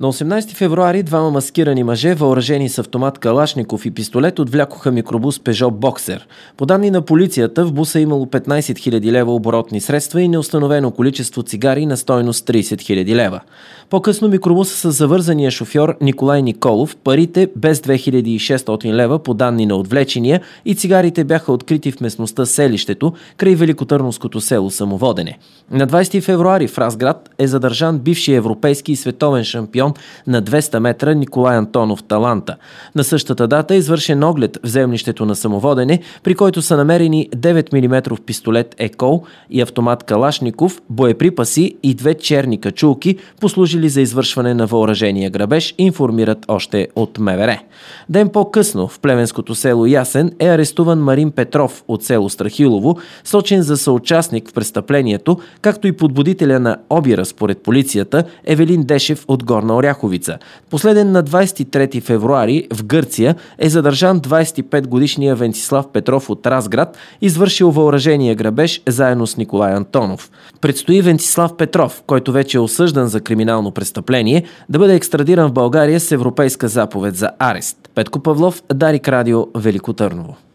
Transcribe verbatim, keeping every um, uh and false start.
На осемнадесети февруари двама маскирани мъже, въоръжени с автомат Калашников и пистолет, отвлякоха микробус Peugeot Boxer. По данни на полицията, в буса имало петнадесет хиляди лева оборотни средства и неустановено количество цигари на стойност тридесет хиляди лева. По-късно микробуса с завързания шофьор Николай Николов, парите без две хиляди и шестстотин лева по данни на отвлечения и цигарите бяха открити в местността Селището, край великотърновското село Самоводене. На двадесети февруари в Разград е задържан бивши европейски и световен шампион на двеста метра Николай Антонов Таланта. На същата дата е извършен оглед в землището на Самоводене, при който са намерени девет милиметров пистолет Екол и автомат Калашников, боеприпаси и две черни качулки, послужили за извършване на въоръжения грабеж, информират още от МВР. Ден по-късно в плевенското село Ясен е арестуван Марин Петров от село Страхилово, сочен за съучастник в престъплението, както и подбудителя на обира според полицията Евелин Дешев от Горна Оряховица. Последен на двадесет и трети февруари в Гърция е задържан двадесет и пет годишния Венцислав Петров от Разград, извършил въоръжения грабеж заедно с Николай Антонов. Предстои Венцислав Петров, който вече е осъждан за криминално престъпление, да бъде екстрадиран в България с европейска заповед за арест. Петко Павлов, Дарик Радио, Велико Търново.